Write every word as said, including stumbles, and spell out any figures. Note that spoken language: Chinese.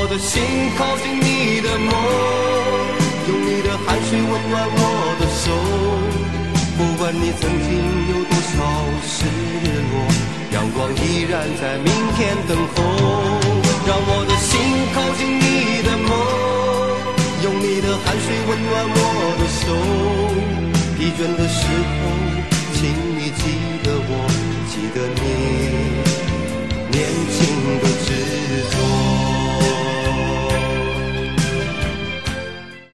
我的心靠近你的梦，用你的汗水温暖我的手，不管你曾经有多少失落，阳光依然在明天等候。让我的心靠近你的梦，用你的汗水温暖我的手，疲倦的时候请你记得我，记得你